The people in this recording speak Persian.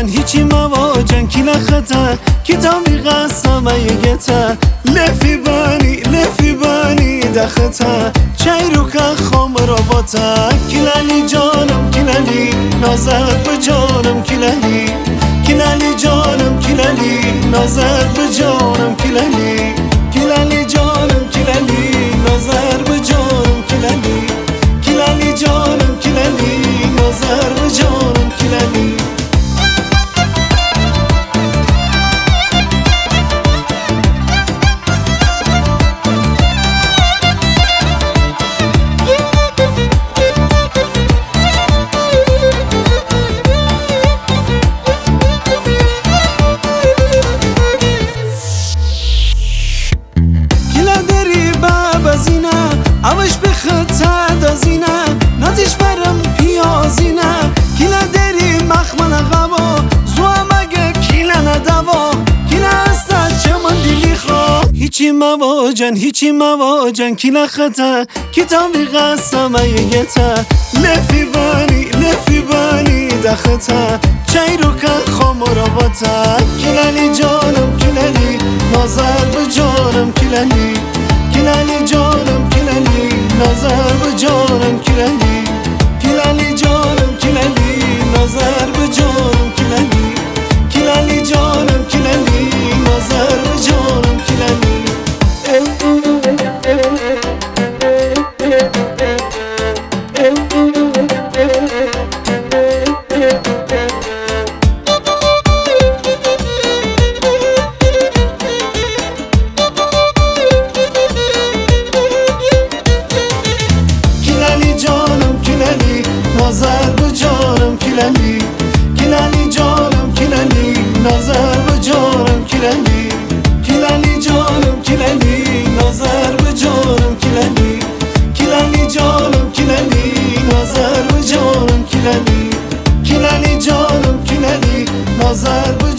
هیچی مواجن کی نخطا کتابی قسمه یگتا لفی بانی دختا چیرو که خام رابطا کلالی جانم کلالی نازر بجانم کلالی جانم کلالی نازر بجانم کلالی جانم کلالی نازر بجانم کلالی جانم کلالی نازر بجانم کلالی اوش به خطا دازینه نازش برم پیازینه کلا دری مخمن غوا زوا مگه کلا ندوا کلا استا چمن دیلی خوا هیچی مواجن کلا خطا کتابی قسمه یگتا لفی بانی دختا چیرو که خام رابطا کلالی جانم کلالی نازر بجانم کلالی جانم کلالی نظر بجانم کلالی جانم کلالی نظر بجانم کلالی جانم کلالی نظر بجانم کلالی نظر بجانم کلالی جانم کلالی نظر بجانم کلالی جانم کلالی نظر بجانم کلالی جانم کلالی نظر بجانم کلالی جانم کلالی نظر